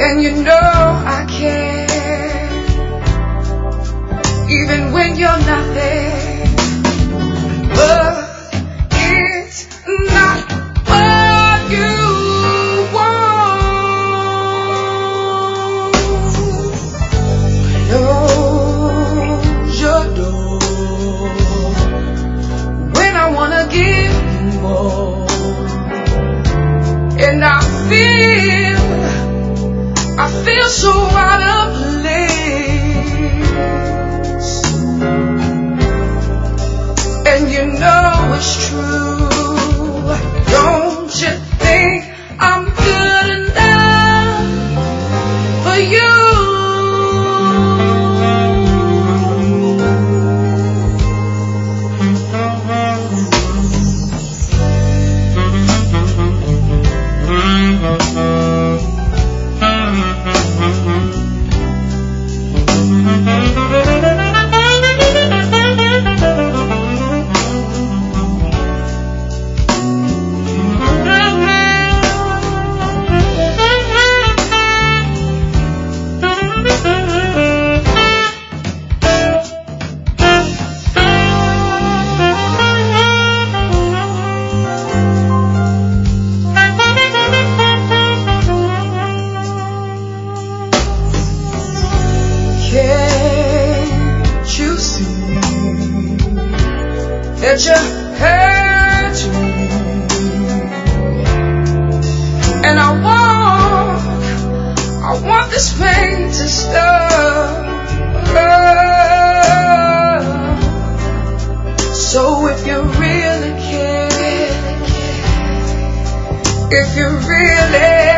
And you know I care, even when you're not there. But it's not what you want. Close your door when I wanna give you more. And I feel so out of place. And you know it's true. Don't you think I'm good enough for you? Can't you see that you hurt me? And I want this pain to stop. So if you really care, if you really